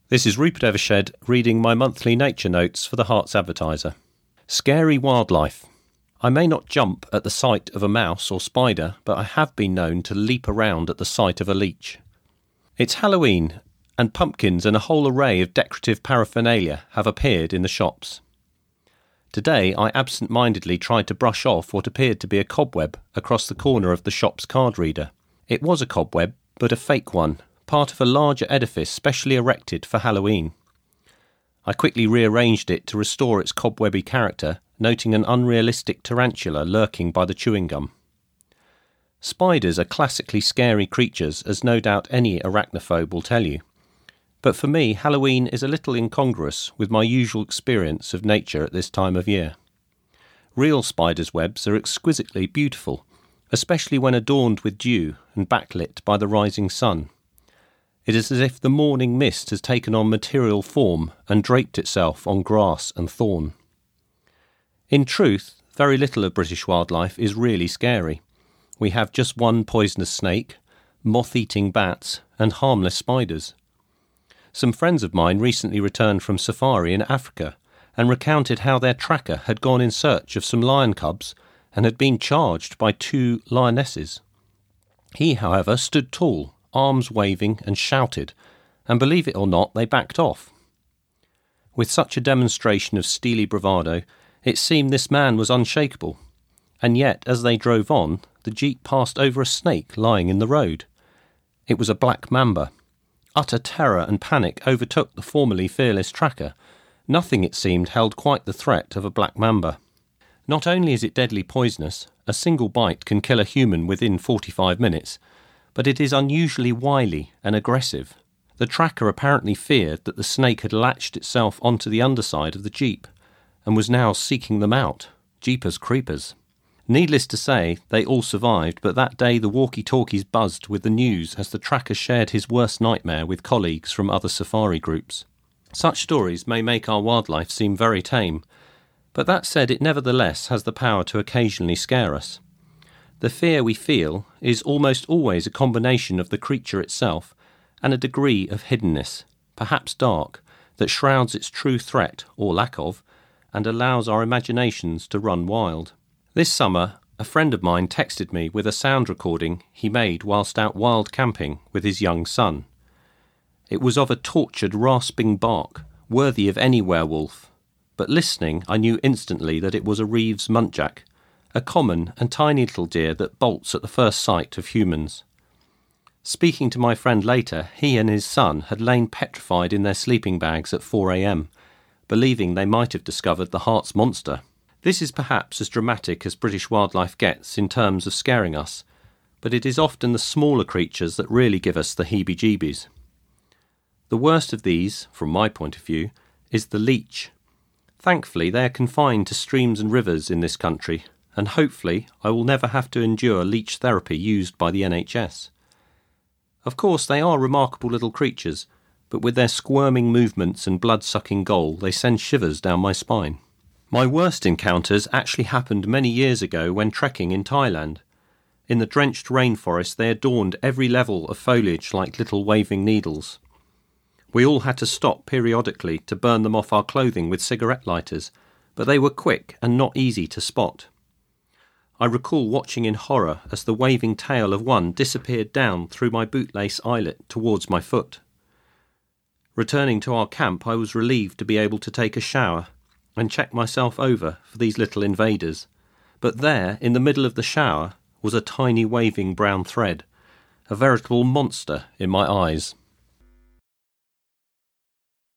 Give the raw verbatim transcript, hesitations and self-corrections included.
This is Rupert Evershed reading my monthly nature notes for the Herts Advertiser. Scary wildlife. I may not jump at the sight of a mouse or spider, but I have been known to leap around at the sight of a leech. It's Halloween, and pumpkins and a whole array of decorative paraphernalia have appeared in the shops. Today I absent-mindedly tried to brush off what appeared to be a cobweb across the corner of the shop's card reader. It was a cobweb, but a fake one, part of a larger edifice specially erected for Halloween. I quickly rearranged it to restore its cobwebby character, noting an unrealistic tarantula lurking by the chewing gum. Spiders are classically scary creatures, as no doubt any arachnophobe will tell you. But for me, Halloween is a little incongruous with my usual experience of nature at this time of year. Real spiders' webs are exquisitely beautiful, especially when adorned with dew and backlit by the rising sun. It is as if the morning mist has taken on material form and draped itself on grass and thorn. In truth, very little of British wildlife is really scary. We have just one poisonous snake, moth-eating bats, and harmless spiders. Some friends of mine recently returned from safari in Africa and recounted how their tracker had gone in search of some lion cubs and had been charged by two lionesses. He, however, stood tall, arms waving, and shouted, and believe it or not, they backed off. With such a demonstration of steely bravado, it seemed this man was unshakable, and yet, as they drove on, the jeep passed over a snake lying in the road. It was a black mamba. Utter terror and panic overtook the formerly fearless tracker. Nothing, it seemed, held quite the threat of a black mamba. Not only is it deadly poisonous, a single bite can kill a human within forty-five minutes, but it is unusually wily and aggressive. The tracker apparently feared that the snake had latched itself onto the underside of the jeep and was now seeking them out. Jeepers creepers. Needless to say, they all survived, but that day the walkie-talkies buzzed with the news as the tracker shared his worst nightmare with colleagues from other safari groups. Such stories may make our wildlife seem very tame, but that said, it nevertheless has the power to occasionally scare us. The fear we feel is almost always a combination of the creature itself and a degree of hiddenness, perhaps dark, that shrouds its true threat, or lack of, and allows our imaginations to run wild. This summer, a friend of mine texted me with a sound recording he made whilst out wild camping with his young son. It was of a tortured, rasping bark, worthy of any werewolf, but listening I knew instantly that it was a Reeves muntjac, a common and tiny little deer that bolts at the first sight of humans. Speaking to my friend later, he and his son had lain petrified in their sleeping bags at four a.m, believing they might have discovered the Herts monster. This is perhaps as dramatic as British wildlife gets in terms of scaring us, but it is often the smaller creatures that really give us the heebie-jeebies. The worst of these, from my point of view, is the leech. Thankfully, they are confined to streams and rivers in this country, and hopefully I will never have to endure leech therapy used by the N H S. Of course, they are remarkable little creatures, but with their squirming movements and blood-sucking goal, they send shivers down my spine. My worst encounters actually happened many years ago when trekking in Thailand. In the drenched rainforest, they adorned every level of foliage like little waving needles. We all had to stop periodically to burn them off our clothing with cigarette lighters, but they were quick and not easy to spot. I recall watching in horror as the waving tail of one disappeared down through my bootlace eyelet towards my foot. Returning to our camp, I was relieved to be able to take a shower and check myself over for these little invaders. But there, in the middle of the shower, was a tiny waving brown thread, a veritable monster in my eyes.